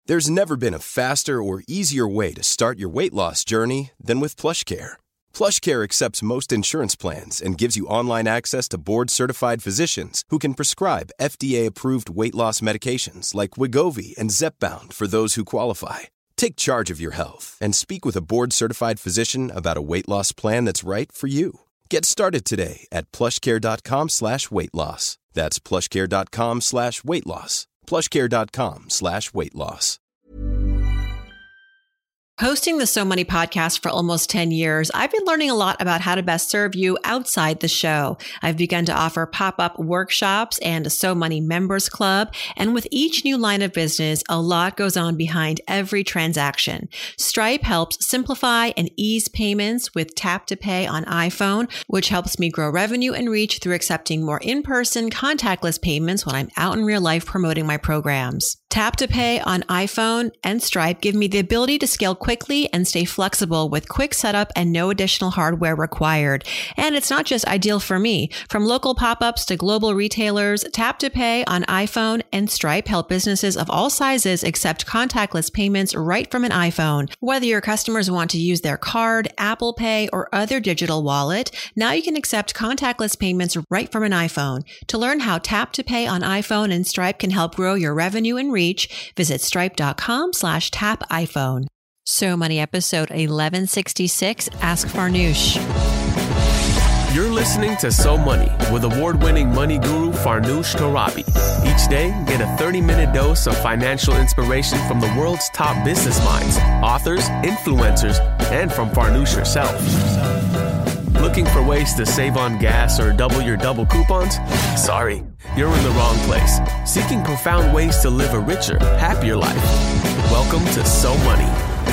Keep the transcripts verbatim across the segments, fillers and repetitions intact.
There's never been a faster or easier way to start your weight loss journey than with PlushCare. PlushCare accepts most insurance plans and gives you online access to board-certified physicians who can prescribe F D A-approved weight loss medications like Wegovy and Zepbound for those who qualify. Take charge of your health and speak with a board-certified physician about a weight loss plan that's right for you. Get started today at plushcare.com slash weight loss. That's plushcare.com slash weight loss. plushcare.com slash weight loss. Hosting the So Money podcast for almost ten years, I've been learning a lot about how to best serve you outside the show. I've begun to offer pop-up workshops and a So Money members club. And with each new line of business, a lot goes on behind every transaction. Stripe helps simplify and ease payments with Tap to Pay on iPhone, which helps me grow revenue and reach through accepting more in-person contactless payments when I'm out in real life promoting my programs. Tap to Pay on iPhone and Stripe give me the ability to scale quickly and stay flexible with quick setup and no additional hardware required. And it's not just ideal for me. From local pop-ups to global retailers, Tap to Pay on iPhone and Stripe help businesses of all sizes accept contactless payments right from an iPhone. Whether your customers want to use their card, Apple Pay, or other digital wallet, now you can accept contactless payments right from an iPhone. To learn how Tap to Pay on iPhone and Stripe can help grow your revenue and reach, visit stripe.com slash tap iPhone. So Money episode eleven sixty-six, Ask Farnoosh. You're listening to So Money with award-winning money guru Farnoosh Torabi. Each day, get a thirty-minute dose of financial inspiration from the world's top business minds, authors, influencers, and from Farnoosh herself. Looking for ways to save on gas or double your double coupons? Sorry, you're in the wrong place. Seeking profound ways to live a richer, happier life. Welcome to So Money.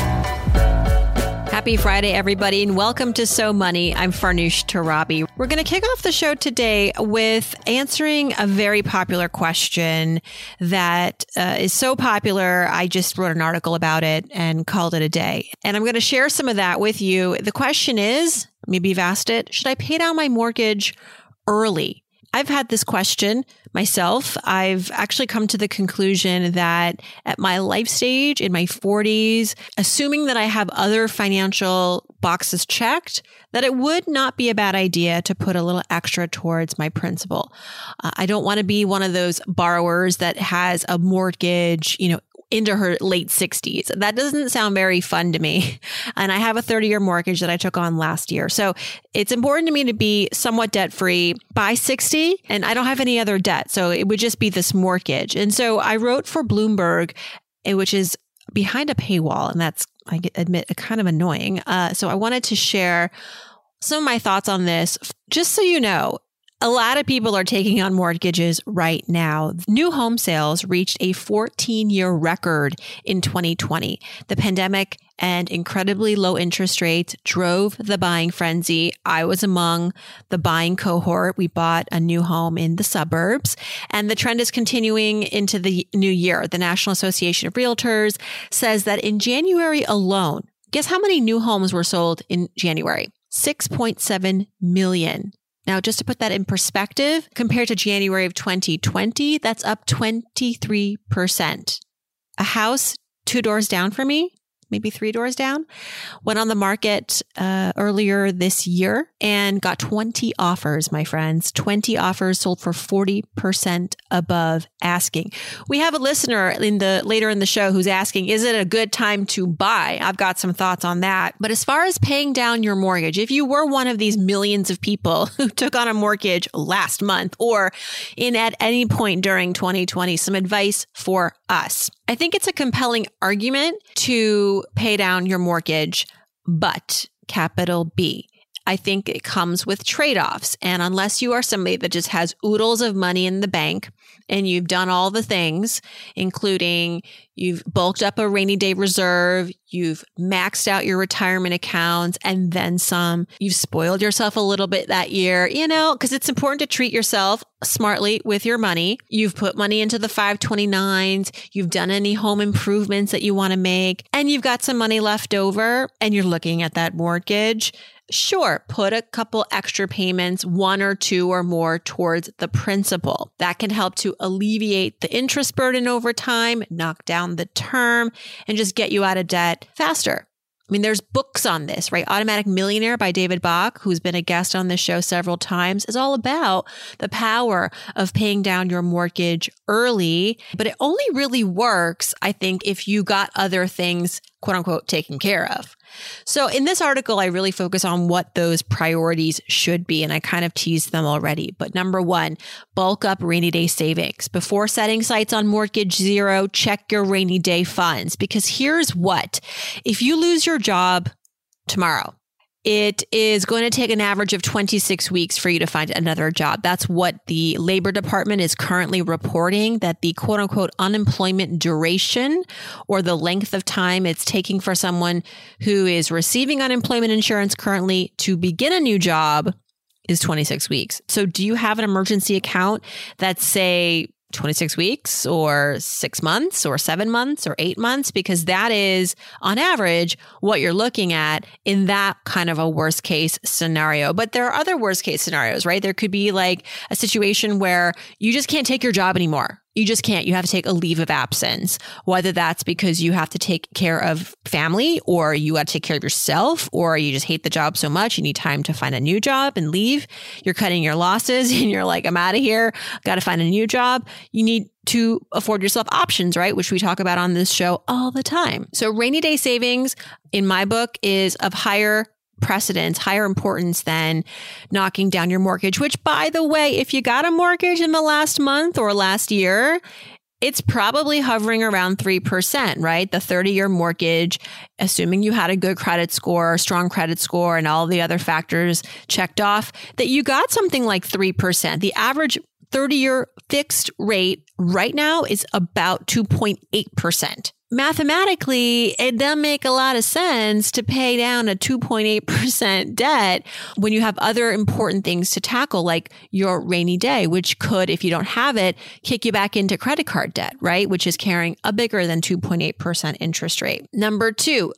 Happy Friday, everybody, and welcome to So Money. I'm Farnoosh Torabi. We're going to kick off the show today with answering a very popular question that uh, is so popular, I just wrote an article about it and called it a day. And I'm going to share some of that with you. The question is, maybe you've asked it, should I pay down my mortgage early? I've had this question myself. I've actually come to the conclusion that at my life stage in my forties, assuming that I have other financial boxes checked, that it would not be a bad idea to put a little extra towards my principal. Uh, I don't want to be one of those borrowers that has a mortgage, you know, into her late sixties. That doesn't sound very fun to me. And I have a thirty-year mortgage that I took on last year. So it's important to me to be somewhat debt-free by sixty, and I don't have any other debt. So it would just be this mortgage. And so I wrote for Bloomberg, which is behind a paywall, and that's, I admit, kind of annoying. Uh, so I wanted to share some of my thoughts on this, just so you know. A lot of people are taking on mortgages right now. New home sales reached a fourteen-year record in twenty twenty. The pandemic and incredibly low interest rates drove the buying frenzy. I was among the buying cohort. We bought a new home in the suburbs, and the trend is continuing into the new year. The National Association of Realtors says that in January alone, guess how many new homes were sold in January? six point seven million. Now, just to put that in perspective, compared to January of twenty twenty, that's up twenty-three percent. A house two doors down from me, maybe three doors down, went on the market uh, earlier this year and got twenty offers, my friends. twenty offers, sold for forty percent above asking. We have a listener in the later in the show who's asking, is it a good time to buy? I've got some thoughts on that. But as far as paying down your mortgage, if you were one of these millions of people who took on a mortgage last month or in at any point during twenty twenty, some advice for us. I think it's a compelling argument to pay down your mortgage, but capital B. I think it comes with trade-offs. And unless you are somebody that just has oodles of money in the bank and you've done all the things, including you've bulked up a rainy day reserve, you've maxed out your retirement accounts and then some, you've spoiled yourself a little bit that year, you know, because it's important to treat yourself smartly with your money. You've put money into the five twenty-nines, you've done any home improvements that you want to make, and you've got some money left over and you're looking at that mortgage. Sure, put a couple extra payments, one or two or more towards the principal. That can help to alleviate the interest burden over time, knock down the term, and just get you out of debt faster. I mean, there's books on this, right? Automatic Millionaire by David Bach, who's been a guest on this show several times, is all about the power of paying down your mortgage early. But it only really works, I think, if you got other things, quote unquote, taken care of. So in this article, I really focus on what those priorities should be, and I kind of teased them already. But number one, bulk up rainy day savings. Before setting sights on Mortgage Zero, check your rainy day funds, because here's what. If you lose your job tomorrow, it is going to take an average of twenty-six weeks for you to find another job. That's what the Labor Department is currently reporting, that the quote unquote unemployment duration, or the length of time it's taking for someone who is receiving unemployment insurance currently to begin a new job, is twenty-six weeks. So do you have an emergency account that's, say, twenty-six weeks or six months or seven months or eight months? Because that is, on average, what you're looking at in that kind of a worst case scenario. But there are other worst case scenarios, right? There could be like a situation where you just can't take your job anymore. You just can't. You have to take a leave of absence, whether that's because you have to take care of family, or you got to take care of yourself, or you just hate the job so much you need time to find a new job and leave. You're cutting your losses and you're like, I'm out of here. Got to find a new job. You need to afford yourself options, right? Which we talk about on this show all the time. So rainy day savings, in my book, is of higher precedence, higher importance than knocking down your mortgage, which, by the way, if you got a mortgage in the last month or last year, it's probably hovering around three percent, right? The thirty-year mortgage, assuming you had a good credit score, strong credit score, and all the other factors checked off, that you got something like three percent. The average thirty-year fixed rate right now is about two point eight percent. Mathematically, it doesn't make a lot of sense to pay down a two point eight percent debt when you have other important things to tackle, like your rainy day, which could, if you don't have it, kick you back into credit card debt, right? Which is carrying a bigger than two point eight percent interest rate. Number two,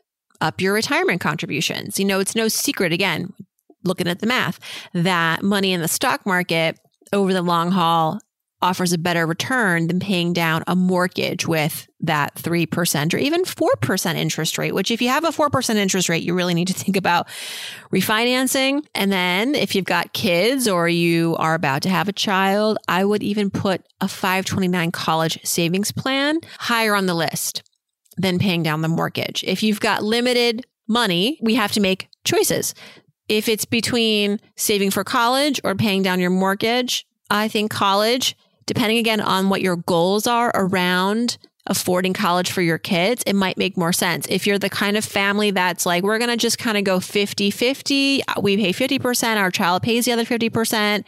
up your retirement contributions. You know, it's no secret, again, looking at the math, that money in the stock market over the long haul offers a better return than paying down a mortgage with that three percent or even four percent interest rate, which if you have a four percent interest rate, you really need to think about refinancing. And then if you've got kids or you are about to have a child, I would even put a five twenty-nine college savings plan higher on the list than paying down the mortgage. If you've got limited money, we have to make choices. If it's between saving for college or paying down your mortgage, I think college, depending again on what your goals are around affording college for your kids, it might make more sense. If you're the kind of family that's like, we're going to just kind of go fifty-fifty, we pay fifty percent, our child pays the other fifty percent,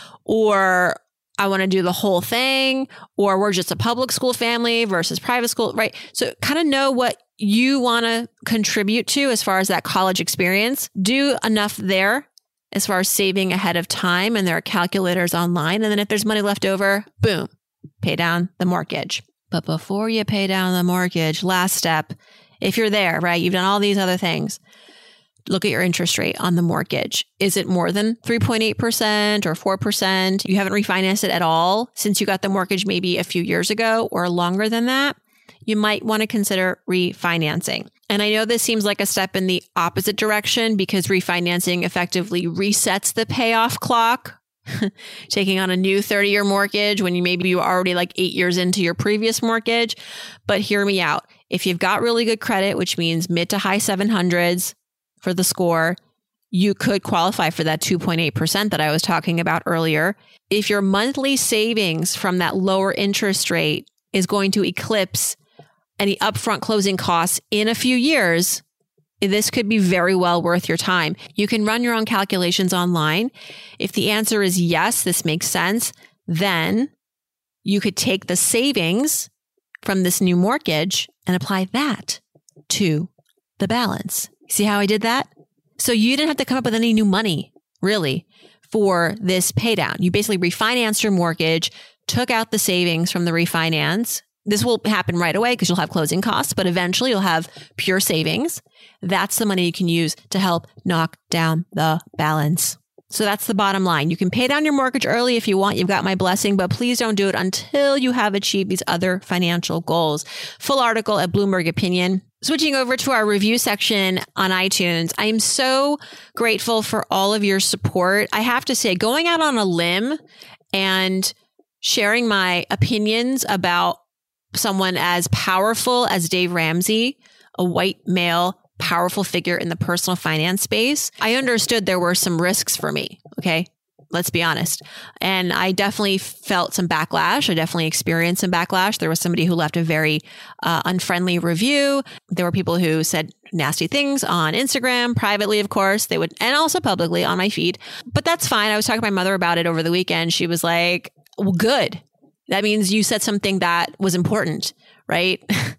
or I want to do the whole thing, or we're just a public school family versus private school, right? So kind of know what you want to contribute to as far as that college experience. Do enough there as far as saving ahead of time, and there are calculators online. And then if there's money left over, boom, pay down the mortgage. But before you pay down the mortgage, last step, if you're there, right, you've done all these other things, look at your interest rate on the mortgage. Is it more than three point eight percent or four percent? You haven't refinanced it at all since you got the mortgage maybe a few years ago or longer than that. You might want to consider refinancing. And I know this seems like a step in the opposite direction because refinancing effectively resets the payoff clock. Taking on a new thirty-year mortgage when you maybe you were already like eight years into your previous mortgage. But hear me out. If you've got really good credit, which means mid to high seven hundreds for the score, you could qualify for that two point eight percent that I was talking about earlier. If your monthly savings from that lower interest rate is going to eclipse any upfront closing costs in a few years, this could be very well worth your time. You can run your own calculations online. If the answer is yes, this makes sense, then you could take the savings from this new mortgage and apply that to the balance. See how I did that? So you didn't have to come up with any new money, really, for this pay down. You basically refinanced your mortgage, took out the savings from the refinance, this will happen right away because you'll have closing costs, but eventually you'll have pure savings. That's the money you can use to help knock down the balance. So that's the bottom line. You can pay down your mortgage early if you want. You've got my blessing, but please don't do it until you have achieved these other financial goals. Full article at Bloomberg Opinion. Switching over to our review section on iTunes, I am so grateful for all of your support. I have to say, going out on a limb and sharing my opinions about someone as powerful as Dave Ramsey, a white male, powerful figure in the personal finance space, I understood there were some risks for me. Okay. Let's be honest. And I definitely felt some backlash. I definitely experienced some backlash. There was somebody who left a very uh, unfriendly review. There were people who said nasty things on Instagram, privately, of course, they would, and also publicly on my feed. But that's fine. I was talking to my mother about it over the weekend. She was like, well, good. That means you said something that was important, right?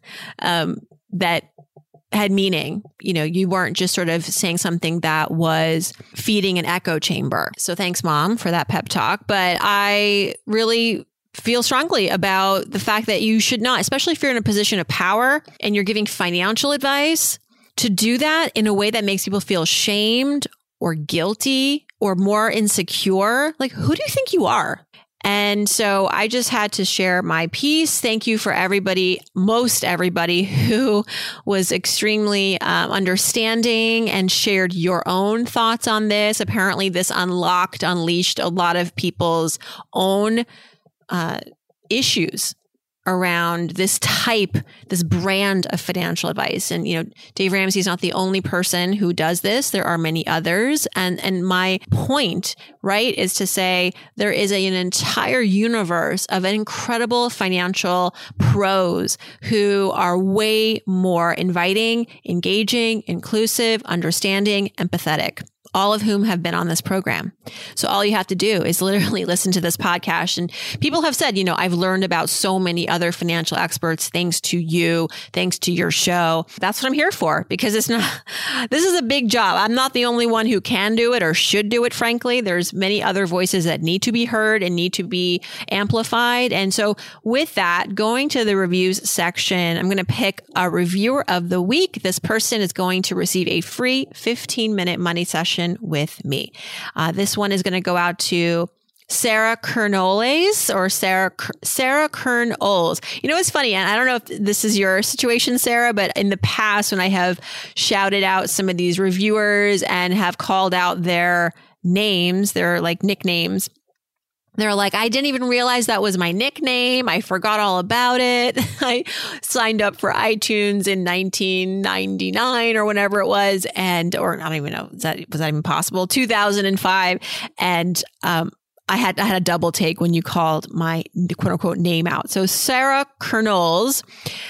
um, that had meaning. You know, you weren't just sort of saying something that was feeding an echo chamber. So thanks, Mom, for that pep talk. But I really feel strongly about the fact that you should not, especially if you're in a position of power and you're giving financial advice, to do that in a way that makes people feel shamed or guilty or more insecure. Like, who do you think you are? And so I just had to share my piece. Thank you for everybody, most everybody who was extremely um, understanding and shared your own thoughts on this. Apparently this unlocked, unleashed a lot of people's own uh, issues around this type, this brand of financial advice. And, you know, Dave Ramsey is not the only person who does this. There are many others. And, and my point, right, is to say there is a, an entire universe of incredible financial pros who are way more inviting, engaging, inclusive, understanding, empathetic, all of whom have been on this program. So all you have to do is literally listen to this podcast. And people have said, you know, I've learned about so many other financial experts thanks to you, thanks to your show. That's what I'm here for, because it's not, this is a big job. I'm not the only one who can do it or should do it, frankly. There's many other voices that need to be heard and need to be amplified. And so with that, going to the reviews section, I'm going to pick a reviewer of the week. This person is going to receive a free fifteen minute money session with me. Uh, this one is going to go out to Sarah Kernoles or Sarah Sarah Kernoles. You know, it's funny, and I don't know if this is your situation, Sarah, but in the past when I have shouted out some of these reviewers and have called out their names, their like nicknames, they're like, I didn't even realize that was my nickname. I forgot all about it. I signed up for iTunes in nineteen ninety-nine or whenever it was. And, or I don't even know, was that, was that even possible? two thousand five. And, um, I had, I had a double take when you called my quote unquote name out. So Sarah Kernoles,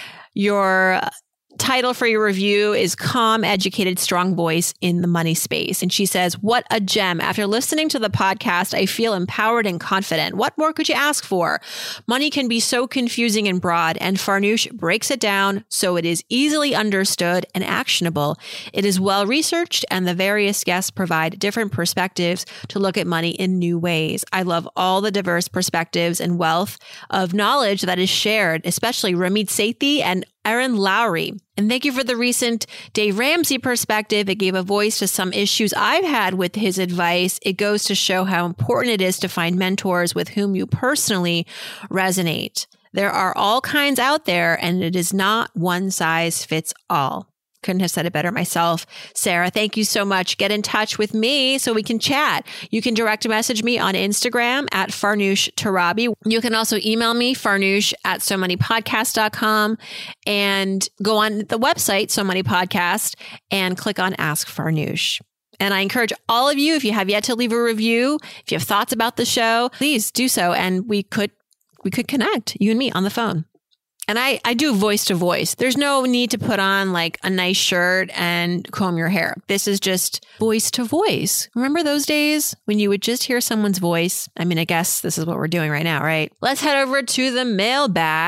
your title for your review is Calm, Educated, Strong Voice in the Money Space. And she says, what a gem. After listening to the podcast, I feel empowered and confident. What more could you ask for? Money can be so confusing and broad, and Farnoosh breaks it down so it is easily understood and actionable. It is well researched, and the various guests provide different perspectives to look at money in new ways. I love all the diverse perspectives and wealth of knowledge that is shared, especially Ramit Sethi and Erin Lowry. And thank you for the recent Dave Ramsey perspective. It gave a voice to some issues I've had with his advice. It goes to show how important it is to find mentors with whom you personally resonate. There are all kinds out there, and it is not one size fits all. Couldn't have said it better myself. Sarah, thank you so much. Get in touch with me so we can chat. You can direct message me on Instagram at Farnoosh Torabi. You can also email me, farnoosh at so money podcast dot com, and go on the website, So Money Podcast, and click on Ask Farnoosh. And I encourage all of you, if you have yet to leave a review, if you have thoughts about the show, please do so. And we could, we could connect, you and me, on the phone. And I, I do voice to voice. There's no need to put on like a nice shirt and comb your hair. This is just voice to voice. Remember those days when you would just hear someone's voice? I mean, I guess this is what we're doing right now, right? Let's head over to the mailbag.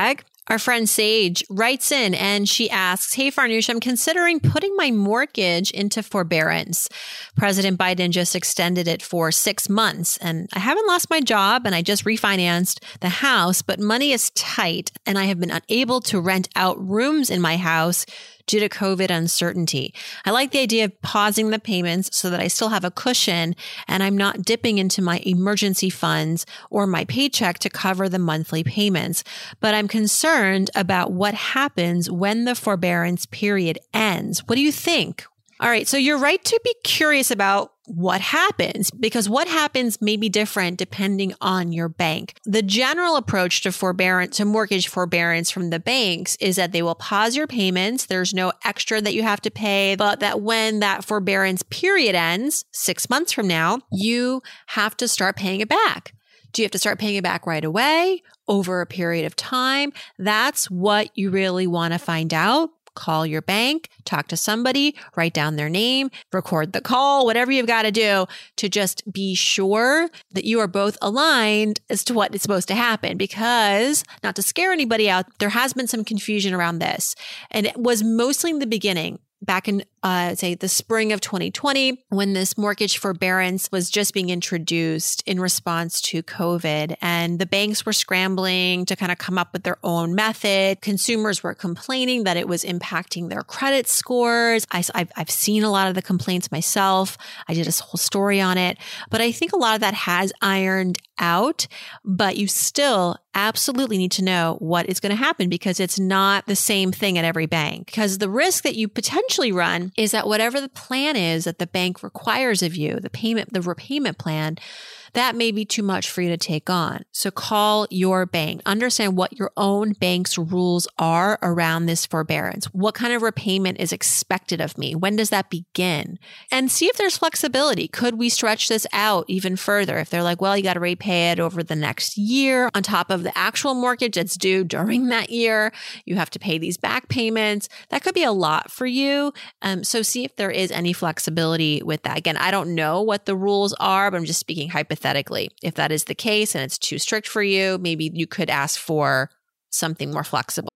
Our friend Sage writes in and she asks, hey, Farnoosh, I'm considering putting my mortgage into forbearance. President Biden just extended it for six months and I haven't lost my job and I just refinanced the house, but money is tight and I have been unable to rent out rooms in my house due to COVID uncertainty. I like the idea of pausing the payments so that I still have a cushion and I'm not dipping into my emergency funds or my paycheck to cover the monthly payments. But I'm concerned about what happens when the forbearance period ends. What do you think? All right. So you're right to be curious about what happens, because what happens may be different depending on your bank. The general approach to forbearance, to mortgage forbearance from the banks is that they will pause your payments. There's no extra that you have to pay, but that when that forbearance period ends, six months from now, you have to start paying it back. Do you have to start paying it back right away, over a period of time? That's what you really want to find out. Call your bank, talk to somebody, write down their name, record the call, whatever you've got to do to just be sure that you are both aligned as to what is supposed to happen. Because, not to scare anybody out, there has been some confusion around this. And it was mostly in the beginning. Back in, uh, say, the spring of twenty twenty, when this mortgage forbearance was just being introduced in response to COVID, and the banks were scrambling to kind of come up with their own method. Consumers were complaining that it was impacting their credit scores. I, I've, I've seen a lot of the complaints myself. I did a whole story on it. But I think a lot of that has ironed out, but you still absolutely need to know what is going to happen because it's not the same thing at every bank. Because the risk that you potentially run is that whatever the plan is that the bank requires of you, the payment, the repayment plan, that may be too much for you to take on. So call your bank. Understand what your own bank's rules are around this forbearance. What kind of repayment is expected of me? When does that begin? And see if there's flexibility. Could we stretch this out even further? If they're like, well, you got to repay it over the next year on top of the actual mortgage that's due during that year. You have to pay these back payments. That could be a lot for you. Um, so see if there is any flexibility with that. Again, I don't know what the rules are, but I'm just speaking hypothetically. If that is the case and it's too strict for you, maybe you could ask for something more flexible.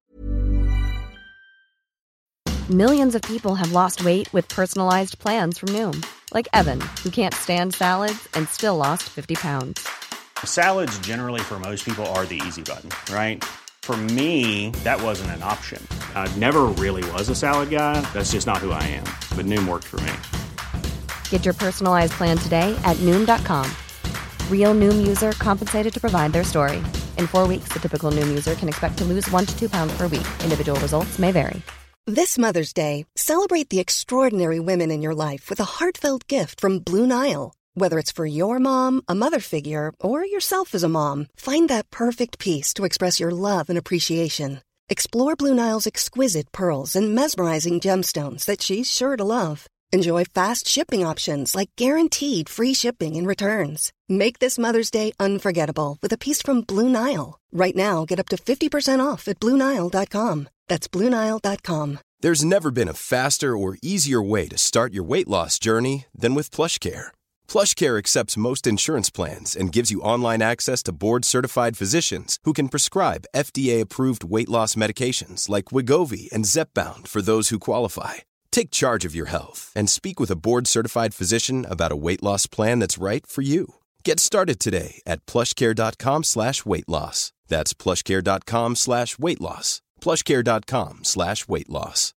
Millions of people have lost weight with personalized plans from Noom. Like Evan, who can't stand salads and still lost fifty pounds. Salads generally for most people are the easy button, right? For me, that wasn't an option. I never really was a salad guy. That's just not who I am. But Noom worked for me. Get your personalized plan today at Noom dot com. Real Noom user compensated to provide their story. In four weeks, the typical Noom user can expect to lose one to two pounds per week. Individual results may vary. This Mother's Day, celebrate the extraordinary women in your life with a heartfelt gift from Blue Nile. Whether it's for your mom, a mother figure, or yourself as a mom, find that perfect piece to express your love and appreciation. Explore Blue Nile's exquisite pearls and mesmerizing gemstones that she's sure to love. Enjoy fast shipping options like guaranteed free shipping and returns. Make this Mother's Day unforgettable with a piece from Blue Nile. Right now, get up to fifty percent off at Blue Nile dot com. That's Blue Nile dot com. There's never been a faster or easier way to start your weight loss journey than with PlushCare. PlushCare accepts most insurance plans and gives you online access to board-certified physicians who can prescribe F D A-approved weight loss medications like Wegovy and Zepbound for those who qualify. Take charge of your health and speak with a board-certified physician about a weight loss plan that's right for you. Get started today at plushcare.com slash weight loss. That's plushcare.com slash weight loss. plushcare.com slash weight loss.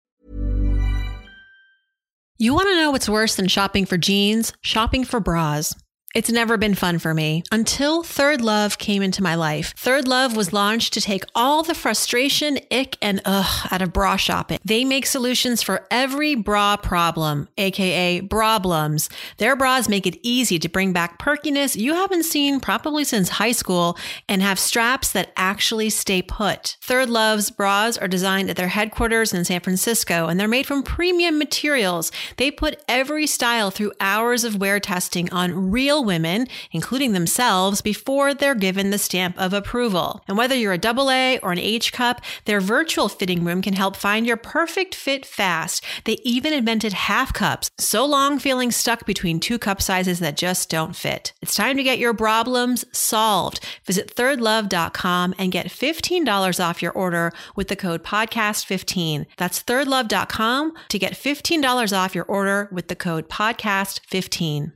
You want to know what's worse than shopping for jeans? Shopping for bras. It's never been fun for me until Third Love came into my life. Third Love was launched to take all the frustration, ick, and ugh out of bra shopping. They make solutions for every bra problem, aka brablems. Their bras make it easy to bring back perkiness you haven't seen probably since high school and have straps that actually stay put. Third Love's bras are designed at their headquarters in San Francisco, and they're made from premium materials. They put every style through hours of wear testing on real real women, including themselves, before they're given the stamp of approval. And whether you're a double A or an H cup, their virtual fitting room can help find your perfect fit fast. They even invented half cups, so long feeling stuck between two cup sizes that just don't fit. It's time to get your problems solved. Visit third love dot com and get fifteen dollars off your order with the code podcast fifteen. That's third love dot com to get fifteen dollars off your order with the code podcast fifteen.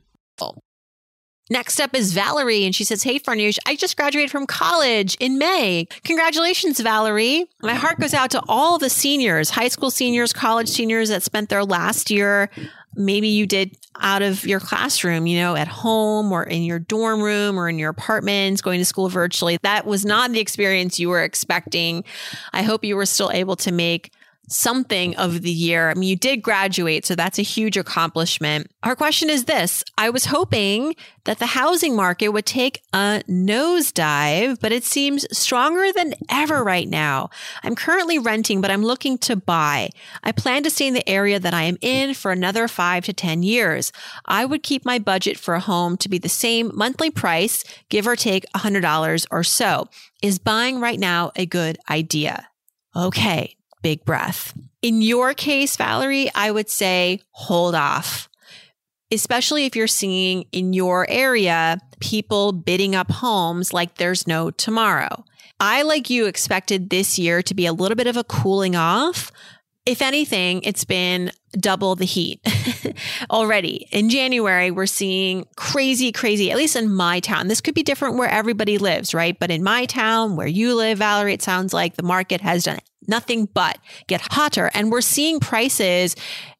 Next up is Valerie, and she says, hey, Farnoosh, I just graduated from college in May. Congratulations, Valerie. My heart goes out to all the seniors, high school seniors, college seniors that spent their last year. Maybe you did out of your classroom, you know, at home or in your dorm room or in your apartments, going to school virtually. That was not the experience you were expecting. I hope you were still able to make something of the year. I mean, you did graduate, so that's a huge accomplishment. Our question is this. I was hoping that the housing market would take a nosedive, but it seems stronger than ever right now. I'm currently renting, but I'm looking to buy. I plan to stay in the area that I am in for another five to ten years. I would keep my budget for a home to be the same monthly price, give or take one hundred dollars or so. Is buying right now a good idea? Okay. Big breath. In your case, Valerie, I would say hold off, especially if you're seeing in your area people bidding up homes like there's no tomorrow. I, like you, expected this year to be a little bit of a cooling off. If anything, it's been double the heat already. In January, we're seeing crazy, crazy, at least in my town. This could be different where everybody lives, right? But in my town, where you live, Valerie, it sounds like the market has done nothing but get hotter. And we're seeing prices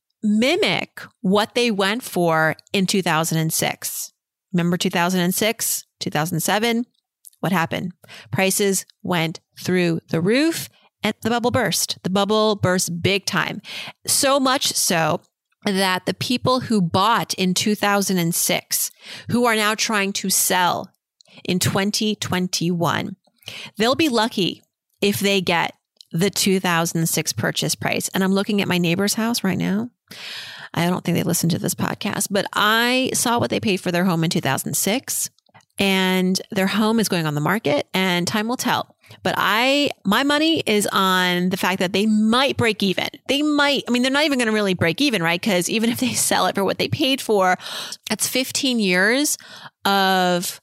mimic what they went for in two thousand six. Remember two thousand six, two thousand seven? What happened? Prices went through the roof. And the bubble burst. The bubble burst big time. So much so that the people who bought in two thousand six, who are now trying to sell in twenty twenty-one, they'll be lucky if they get the two thousand six purchase price. And I'm looking at my neighbor's house right now. I don't think they listen to this podcast, but I saw what they paid for their home in two thousand six. And their home is going on the market, and time will tell. But I, my money is on the fact that they might break even. They might, I mean, they're not even going to really break even, right? Because even if they sell it for what they paid for, that's fifteen years of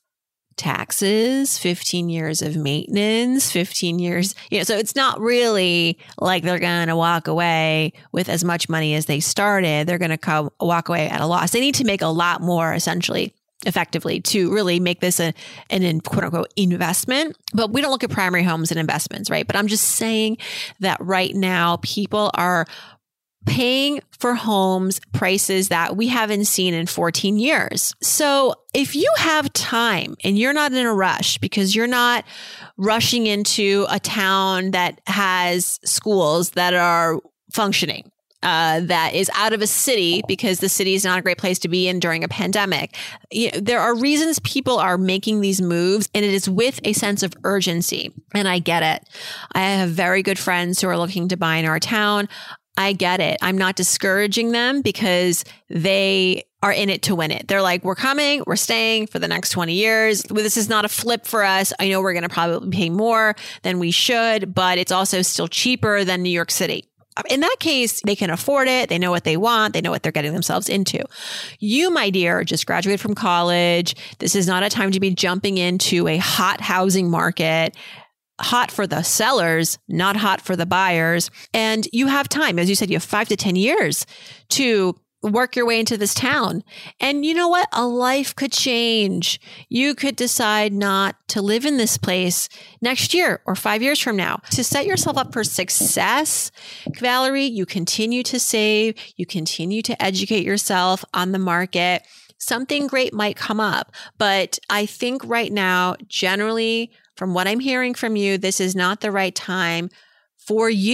taxes, fifteen years of maintenance, fifteen years, you know, so it's not really like they're going to walk away with as much money as they started. They're going to come walk away at a loss. They need to make a lot more, essentially, effectively, to really make this a, an quote unquote investment. But we don't look at primary homes and investments, right? But I'm just saying that right now people are paying for homes prices that we haven't seen in fourteen years. So if you have time and you're not in a rush because you're not rushing into a town that has schools that are functioning, Uh, that is out of a city because the city is not a great place to be in during a pandemic. You know, there are reasons people are making these moves, and it is with a sense of urgency. And I get it. I have very good friends who are looking to buy in our town. I get it. I'm not discouraging them because they are in it to win it. They're like, we're coming, we're staying for the next twenty years. This is not a flip for us. I know we're going to probably pay more than we should, but it's also still cheaper than New York City. In that case, they can afford it. They know what they want. They know what they're getting themselves into. You, my dear, just graduated from college. This is not a time to be jumping into a hot housing market. Hot for the sellers, not hot for the buyers. And you have time. As you said, you have five to ten years to work your way into this town. And you know what? A life could change. You could decide not to live in this place next year or five years from now. To set yourself up for success, Valerie, you continue to save, you continue to educate yourself on the market. Something great might come up. But I think right now, generally, from what I'm hearing from you, this is not the right time for you.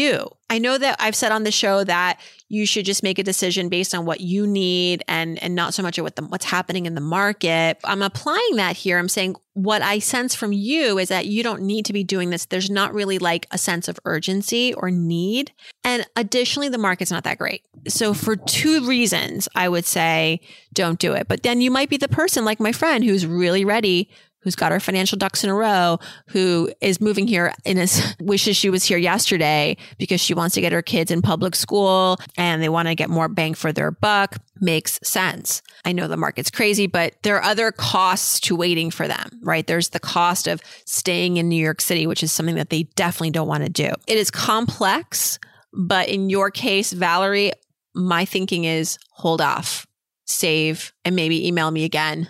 I know that I've said on the show that you should just make a decision based on what you need and, and not so much what the, what's happening in the market. I'm applying that here. I'm saying what I sense from you is that you don't need to be doing this. There's not really like a sense of urgency or need. And additionally, the market's not that great. So for two reasons, I would say don't do it. But then you might be the person like my friend who's really ready, who's got her financial ducks in a row, who is moving here and is, wishes she was here yesterday because she wants to get her kids in public school and they want to get more bang for their buck. Makes sense. I know the market's crazy, but there are other costs to waiting for them, right? There's the cost of staying in New York City, which is something that they definitely don't want to do. It is complex, but in your case, Valerie, my thinking is hold off. Save, and maybe email me again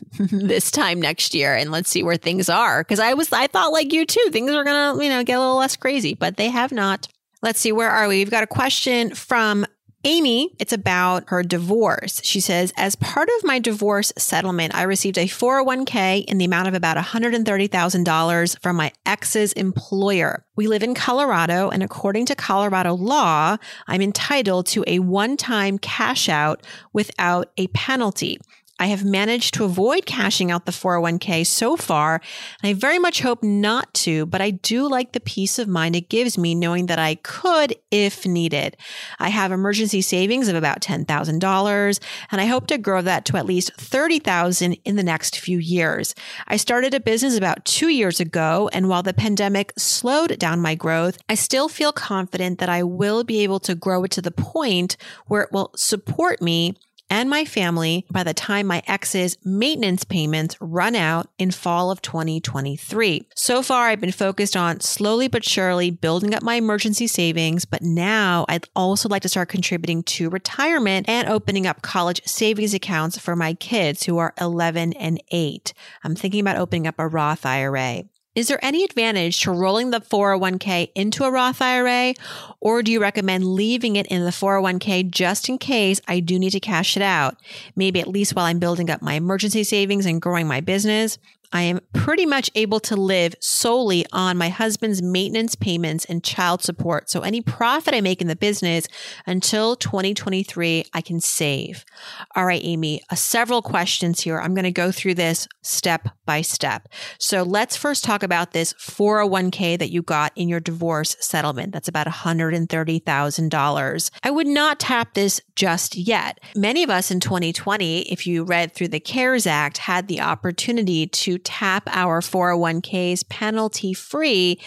this time next year and let's see where things are. Because I was, I thought like you too, things are going to, you know, get a little less crazy, but they have not. Let's see, where are we? We've got a question from Amy. It's about her divorce. She says, as part of my divorce settlement, I received a four oh one k in the amount of about one hundred thirty thousand dollars from my ex's employer. We live in Colorado, and according to Colorado law, I'm entitled to a one-time cash out without a penalty. I have managed to avoid cashing out the four oh one k so far, and I very much hope not to, but I do like the peace of mind it gives me knowing that I could if needed. I have emergency savings of about ten thousand dollars, and I hope to grow that to at least thirty thousand dollars in the next few years. I started a business about two years ago, and while the pandemic slowed down my growth, I still feel confident that I will be able to grow it to the point where it will support me and my family by the time my ex's maintenance payments run out in fall of twenty twenty-three. So far, I've been focused on slowly but surely building up my emergency savings, but now I'd also like to start contributing to retirement and opening up college savings accounts for my kids who are eleven and eight. I'm thinking about opening up a Roth I R A. Is there any advantage to rolling the four oh one k into a Roth I R A, or do you recommend leaving it in the four oh one k just in case I do need to cash it out? Maybe at least while I'm building up my emergency savings and growing my business. I am pretty much able to live solely on my husband's maintenance payments and child support. So any profit I make in the business until twenty twenty-three, I can save. All right, Amy, uh, several questions here. I'm going to go through this step by step. So let's first talk about this four oh one k that you got in your divorce settlement. That's about one hundred thirty thousand dollars. I would not tap this just yet. Many of us in twenty twenty, if you read through the CARES Act, had the opportunity to tap our four oh one k's penalty free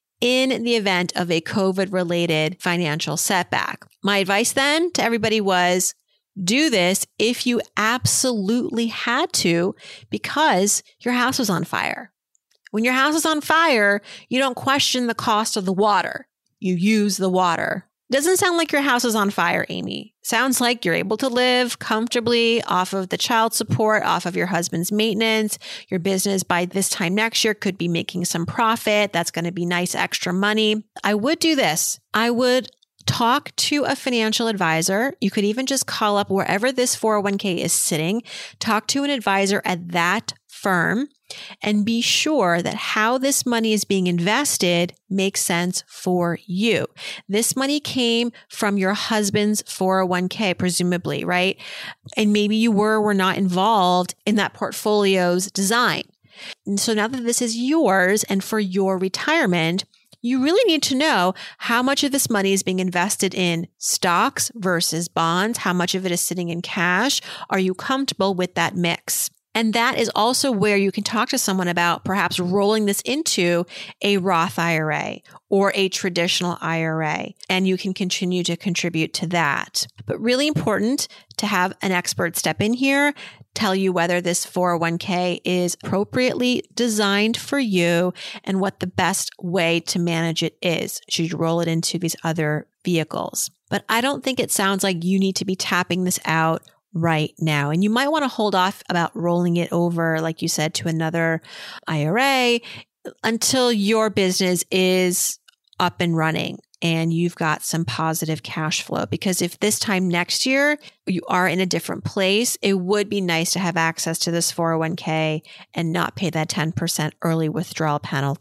in the event of a COVID-related financial setback. My advice then to everybody was do this if you absolutely had to because your house was on fire. When your house is on fire, you don't question the cost of the water. You use the water. Doesn't sound like your house is on fire, Amy. Sounds like you're able to live comfortably off of the child support, off of your husband's maintenance. Your business by this time next year could be making some profit. That's going to be nice extra money. I would do this. I would talk to a financial advisor. You could even just call up wherever this four oh one k is sitting, talk to an advisor at that firm, and be sure that how this money is being invested makes sense for you. This money came from your husband's four oh one k, presumably, right? And maybe you were or were not involved in that portfolio's design. And so now that this is yours and for your retirement, you really need to know how much of this money is being invested in stocks versus bonds. How much of it is sitting in cash? Are you comfortable with that mix? And that is also where you can talk to someone about perhaps rolling this into a Roth I R A or a traditional I R A, and you can continue to contribute to that. But really important to have an expert step in here, tell you whether this four oh one k is appropriately designed for you and what the best way to manage it is. Should you roll it into these other vehicles? But I don't think it sounds like you need to be tapping this out right now. And you might want to hold off about rolling it over, like you said, to another I R A until your business is up and running and you've got some positive cash flow. Because if this time next year you are in a different place, it would be nice to have access to this four oh one k and not pay that ten percent early withdrawal penalty.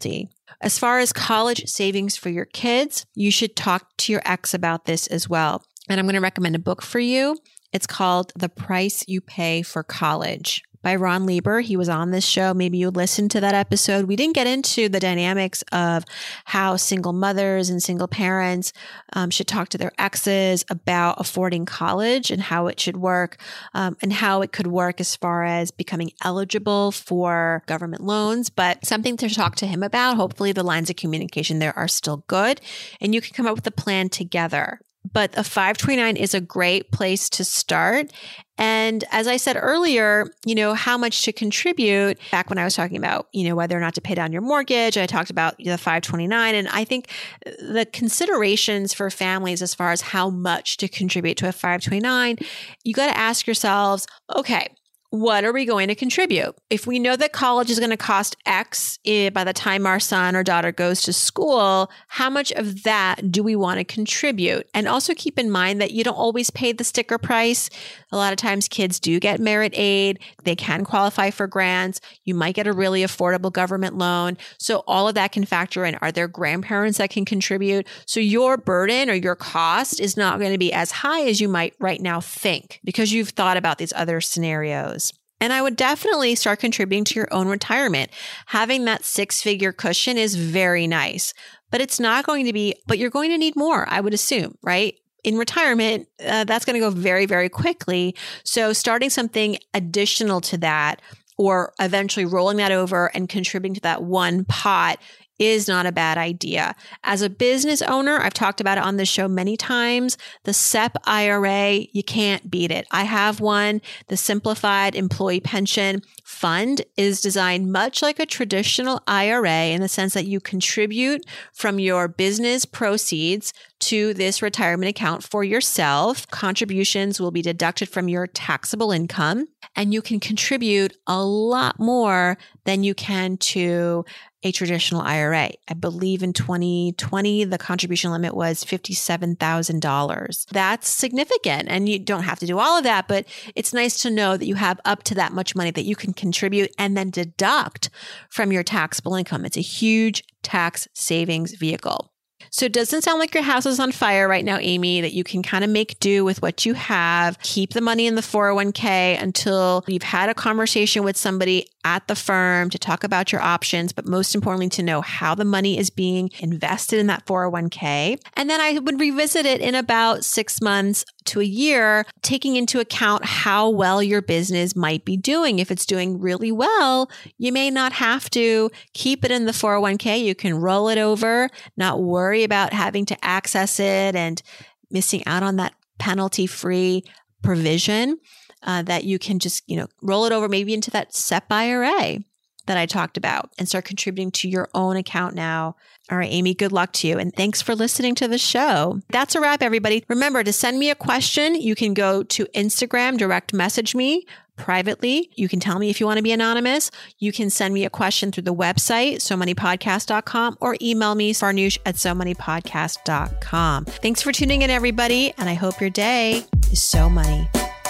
As far as college savings for your kids, you should talk to your ex about this as well. And I'm going to recommend a book for you. It's called The Price You Pay for College by Ron Lieber. He was on this show. Maybe you listened to that episode. We didn't get into the dynamics of how single mothers and single parents um, should talk to their exes about affording college and how it should work um, and how it could work as far as becoming eligible for government loans, but something to talk to him about. Hopefully the lines of communication there are still good and you can come up with a plan together. But a five twenty-nine is a great place to start. And as I said earlier, you know, how much to contribute back when I was talking about, you know, whether or not to pay down your mortgage, I talked about the five twenty-nine. And I think the considerations for families as far as how much to contribute to a five twenty-nine, you got to ask yourselves, okay, what are we going to contribute? If we know that college is going to cost X by the time our son or daughter goes to school, how much of that do we want to contribute? And also keep in mind that you don't always pay the sticker price. A lot of times kids do get merit aid. They can qualify for grants. You might get a really affordable government loan. So all of that can factor in. Are there grandparents that can contribute? So your burden or your cost is not going to be as high as you might right now think because you've thought about these other scenarios. And I would definitely start contributing to your own retirement. Having that six-figure cushion is very nice, but it's not going to be, but you're going to need more, I would assume, right? In retirement, uh, that's going to go very, very quickly. So starting something additional to that or eventually rolling that over and contributing to that one pot is not a bad idea. As a business owner, I've talked about it on this show many times. The S E P I R A, you can't beat it. I have one. The Simplified Employee Pension Fund is designed much like a traditional I R A in the sense that you contribute from your business proceeds to this retirement account for yourself. Contributions will be deducted from your taxable income, and you can contribute a lot more than you can to a traditional I R A. I believe in twenty twenty, the contribution limit was fifty-seven thousand dollars. That's significant. And you don't have to do all of that, but it's nice to know that you have up to that much money that you can contribute and then deduct from your taxable income. It's a huge tax savings vehicle. So it doesn't sound like your house is on fire right now, Amy, that you can kind of make do with what you have. Keep the money in the four oh one k until you've had a conversation with somebody at the firm to talk about your options, but most importantly, to know how the money is being invested in that four oh one k. And then I would revisit it in about six months to a year, taking into account how well your business might be doing. If it's doing really well, you may not have to keep it in the four oh one k. You can roll it over, not worry about having to access it and missing out on that penalty-free provision uh, that you can just, you know, roll it over maybe into that S E P I R A that I talked about and start contributing to your own account now. All right, Amy, good luck to you. And thanks for listening to the show. That's a wrap, everybody. Remember to send me a question. You can go to Instagram, direct message me privately. You can tell me if you want to be anonymous. You can send me a question through the website, so money podcast dot com, or email me, farnoosh at so money podcast dot com. Thanks for tuning in, everybody. And I hope your day is so money.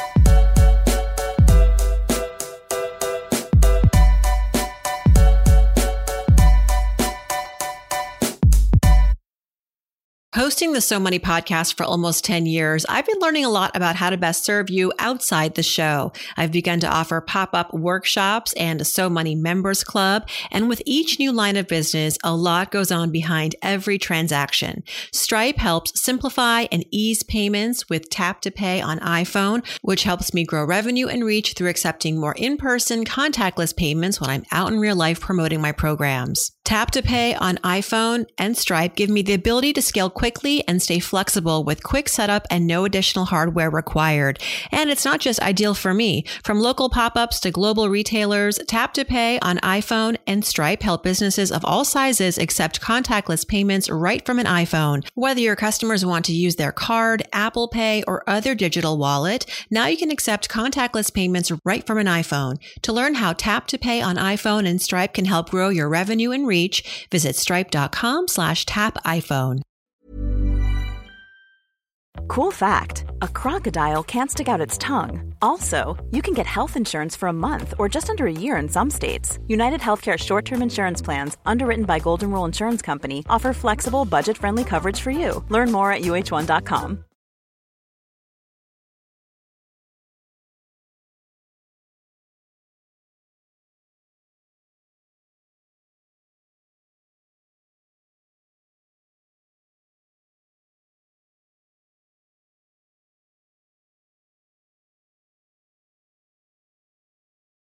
Hosting the So Money podcast for almost ten years, I've been learning a lot about how to best serve you outside the show. I've begun to offer pop-up workshops and a So Money members club. And with each new line of business, a lot goes on behind every transaction. Stripe helps simplify and ease payments with Tap to Pay on iPhone, which helps me grow revenue and reach through accepting more in-person contactless payments when I'm out in real life promoting my programs. Tap to Pay on iPhone and Stripe give me the ability to scale quickly and stay flexible with quick setup and no additional hardware required. And it's not just ideal for me. From local pop-ups to global retailers, Tap to Pay on iPhone and Stripe help businesses of all sizes accept contactless payments right from an iPhone. Whether your customers want to use their card, Apple Pay, or other digital wallet, now you can accept contactless payments right from an iPhone. To learn how Tap to Pay on iPhone and Stripe can help grow your revenue and reach, visit stripe.com slash tap iPhone. Cool fact, a crocodile can't stick out its tongue. Also, you can get health insurance for a month or just under a year in some states. United Healthcare short-term insurance plans, underwritten by Golden Rule Insurance Company, offer flexible, budget-friendly coverage for you. Learn more at U H one dot com.